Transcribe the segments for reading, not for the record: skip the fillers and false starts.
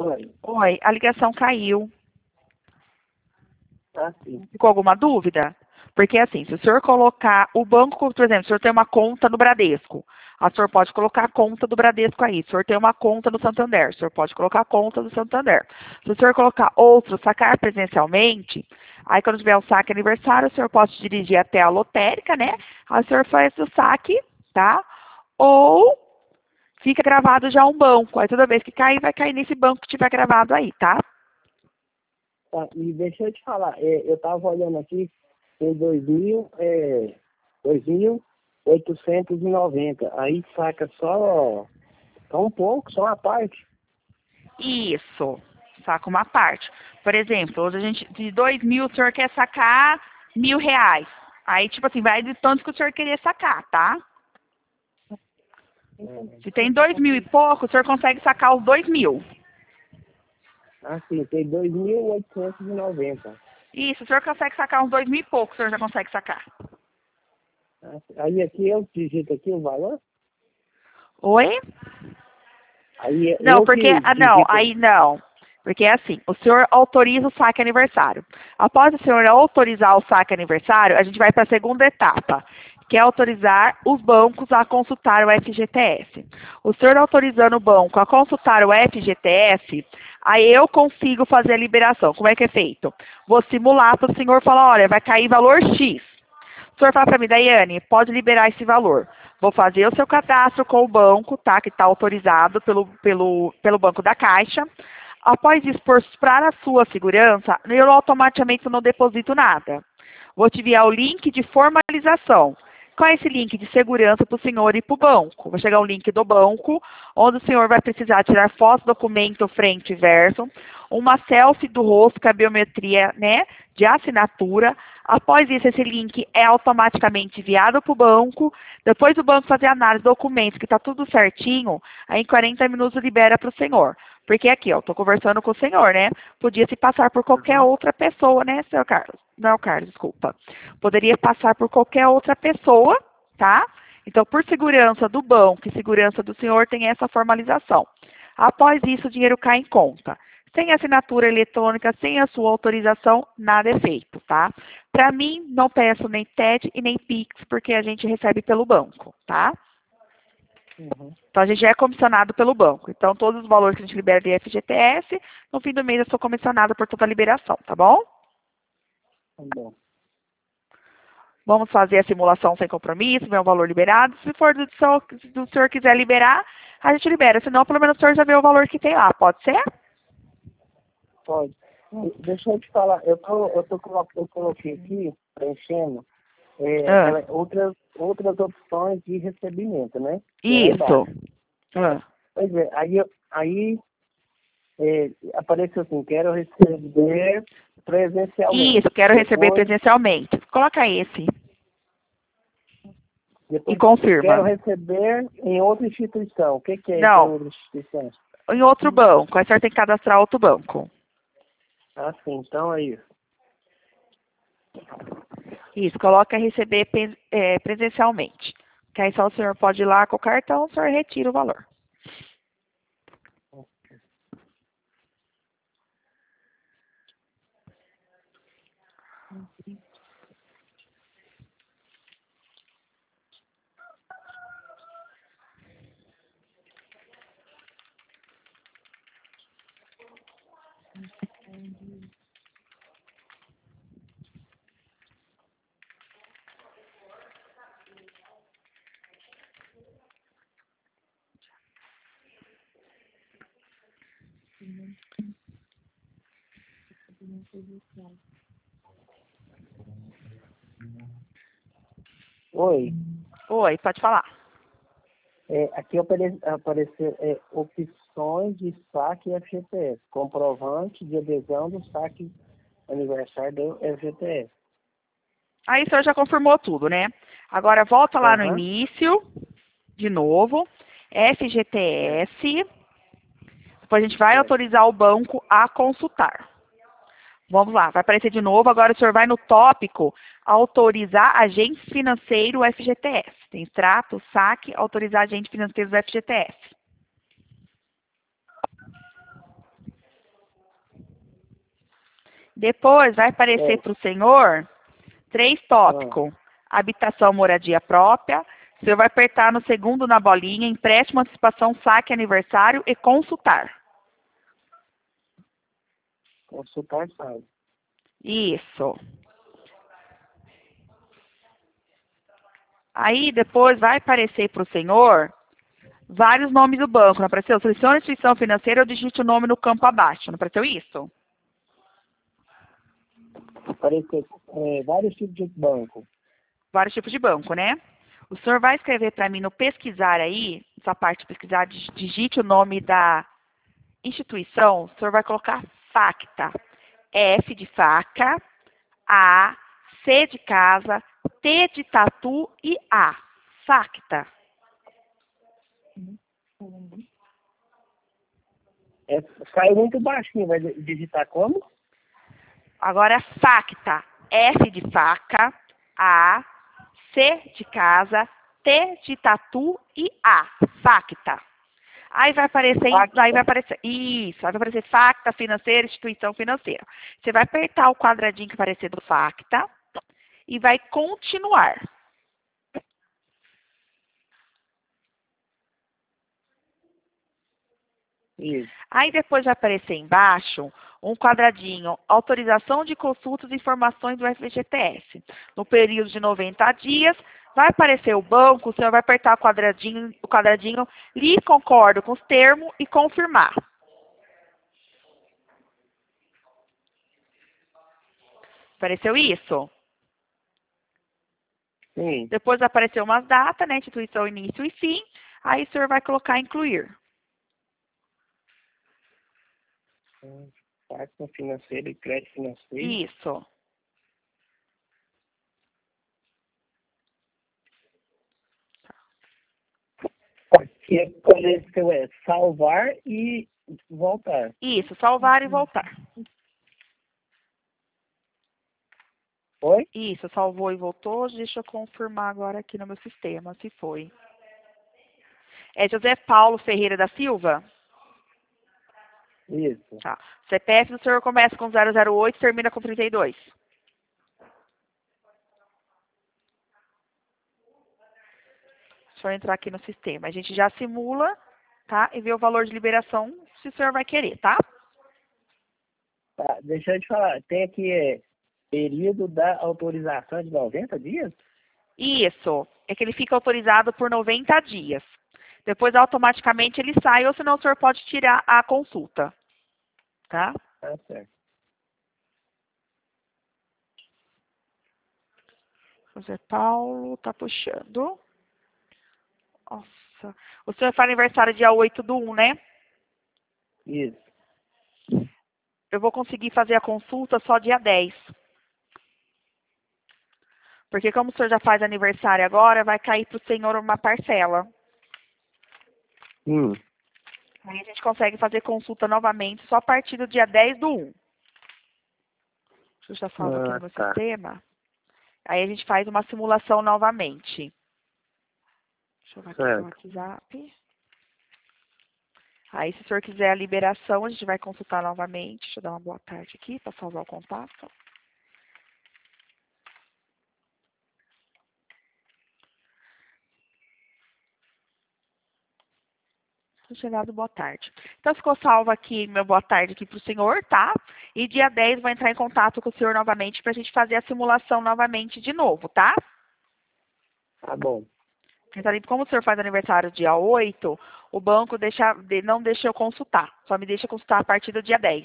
Oi. Oi, a ligação caiu. Ah, sim. Ficou alguma dúvida? Porque assim, se o senhor colocar o banco, por exemplo, se o senhor tem uma conta no Bradesco, o senhor pode colocar a conta do Bradesco aí. Se o senhor tem uma conta no Santander, o senhor pode colocar a conta do Santander. Se o senhor colocar outro, sacar presencialmente, aí quando tiver o saque aniversário, o senhor pode dirigir até a lotérica, né? Aí o senhor faz o saque, tá? Ou fica gravado já um banco. Aí toda vez que cair, vai cair nesse banco que tiver gravado aí, tá? Tá, e deixa eu te falar, eu tava olhando aqui, tem 2.890. Aí saca só um pouco, só uma parte. Isso, saca uma parte. Por exemplo, hoje a gente, de 2.000, o senhor quer sacar R$ 1.000. Aí, tipo assim, vai de tanto que o senhor queria sacar, tá? Se tem 2.000 e pouco, o senhor consegue sacar os 2.000. Ah, sim, tem 2.890. Isso, o senhor consegue sacar uns 2.000 e pouco, o senhor já consegue sacar. Aí aqui eu digito aqui o valor? Oi? Aí Não, eu porque, que não, digito. aí não. Porque é assim, o senhor autoriza o saque aniversário. Após o senhor autorizar o saque aniversário, a gente vai para a segunda etapa, que é autorizar os bancos a consultar o FGTS. O senhor autorizando o banco a consultar o FGTS, aí eu consigo fazer a liberação. Como é que é feito? Vou simular para o senhor falar, olha, vai cair valor X. O senhor fala para mim, Daiane, pode liberar esse valor. Vou fazer o seu cadastro com o banco, tá? Que está autorizado pelo Banco da Caixa. Após isso, para a sua segurança, eu automaticamente não deposito nada. Vou te enviar o link de formalização. Qual é esse link de segurança para o senhor e para o banco? Vai chegar um link do banco, onde o senhor vai precisar tirar foto, documento, frente e verso, uma selfie do rosto com a biometria, né, de assinatura. Após isso, esse link é automaticamente enviado para o banco. Depois do banco fazer a análise do documento, que está tudo certinho, aí em 40 minutos libera para o senhor. Porque aqui, ó, estou conversando com o senhor, né? Podia se passar por qualquer outra pessoa, né, senhor Carlos? Não é o Carlos, desculpa. Poderia passar por qualquer outra pessoa, tá? Então, por segurança do banco e segurança do senhor, tem essa formalização. Após isso, o dinheiro cai em conta. Sem assinatura eletrônica, sem a sua autorização, nada é feito, tá? Para mim, não peço nem TED e nem PIX, porque a gente recebe pelo banco, tá? Uhum. Então, a gente já é comissionado pelo banco. Então, todos os valores que a gente libera de FGTS, no fim do mês eu sou comissionada por toda a liberação, tá bom? Tá bom. Vamos fazer a simulação sem compromisso, ver o valor liberado. Se for do senhor quiser liberar, a gente libera. Senão, pelo menos o senhor já vê o valor que tem lá. Pode ser? Pode. Deixa eu te falar, eu coloquei aqui, preenchendo, outras opções de recebimento, né? Que é lá Isso. embaixo. Pois é, apareceu assim, quero receber presencialmente. Isso, quero receber Depois, presencialmente. Coloca esse e depois quero confirma. receber em outra instituição. O que é essa Não, outra instituição? em outro banco. Aí o senhor tem que cadastrar outro banco. Ah, sim, então é isso. Isso, coloca receber presencialmente. Que aí só o senhor pode ir lá com o cartão, o senhor retira o valor. Oi. Oi, pode falar. Aqui apareceu opções de saque FGTS, comprovante de adesão do saque aniversário do FGTS. Aí o senhor já confirmou tudo, né? Agora volta lá no Aham. início, de novo, Certo, FGTS, depois a gente vai certo. autorizar o banco a consultar. Vamos lá, vai aparecer de novo, agora o senhor vai no tópico, autorizar agente financeiro FGTS. Tem extrato, saque, autorizar agente financeiro do FGTS. Depois vai aparecer É. para o senhor 3 tópicos. Habitação, moradia própria. O senhor vai apertar no segundo na bolinha, empréstimo, antecipação, saque, aniversário e consultar. Consultar saldo. Isso. Aí depois vai aparecer para o senhor vários nomes do banco. Não apareceu? Selecione a instituição financeira ou digite o nome no campo abaixo. Não apareceu isso? Apareceu vários tipos de banco. Vários tipos de banco, né? O senhor vai escrever para mim no pesquisar aí, essa parte de pesquisar, digite o nome da instituição. O senhor vai colocar Facta. F de faca, A, C de casa, T de tatu e A. Facta. Caiu muito baixinho, vai digitar como? Agora, Facta. F de faca, A, C de casa, T de tatu e A. Facta. Aí vai aparecer, Facta. aí vai aparecer, isso, aí vai aparecer Facta financeira, instituição financeira. Você vai apertar o quadradinho que aparecer do Facta e vai continuar. Isso. Aí depois vai aparecer embaixo um quadradinho, autorização de consultas e informações do FGTS. No período de 90 dias, vai aparecer o banco, o senhor vai apertar o quadradinho, li concordo com os termos e confirmar. Apareceu isso? Sim. Depois apareceu umas datas, né? Instituição, início e fim. Aí o senhor vai colocar incluir. Facta financeira e crédito financeiro. Isso. Aqui é salvar e voltar. Isso, salvar e voltar. Oi? Isso, salvou e voltou. Deixa eu confirmar agora aqui no meu sistema se foi. É José Paulo Ferreira da Silva? Isso. Tá. CPF do senhor começa com 008 e termina com 32. Deixa eu entrar aqui no sistema. A gente já simula, tá? E vê o valor de liberação se o senhor vai querer, tá? Tá, deixa eu te falar. Tem aqui período da autorização de 90 dias? Isso. É que ele fica autorizado por 90 dias. Depois, automaticamente, ele sai, ou senão o senhor pode tirar a consulta. Tá? Tá certo. José Paulo tá puxando. Nossa. O senhor faz aniversário dia 8/1, né? Isso. Eu vou conseguir fazer a consulta só dia 10. Porque como o senhor já faz aniversário agora, vai cair para o senhor uma parcela. Aí a gente consegue fazer consulta novamente só a partir do dia 10/1. Deixa eu já salvo aqui no meu sistema. Aí a gente faz uma simulação novamente. Deixa eu ver aqui no WhatsApp. Aí, se o senhor quiser a liberação, a gente vai consultar novamente. Deixa eu dar uma boa tarde aqui para salvar o contato. Chegado, boa tarde. Então, ficou salvo aqui, meu boa tarde aqui para o senhor, tá? E dia 10 vou entrar em contato com o senhor novamente para a gente fazer a simulação novamente de novo, tá? Tá bom. Como o senhor faz aniversário dia 8, o banco não deixa eu consultar. Só me deixa consultar a partir do dia 10.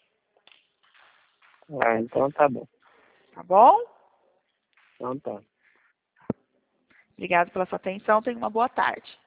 Ah, então tá bom. Tá bom? Então tá. Obrigado pela sua atenção. Tenha uma boa tarde.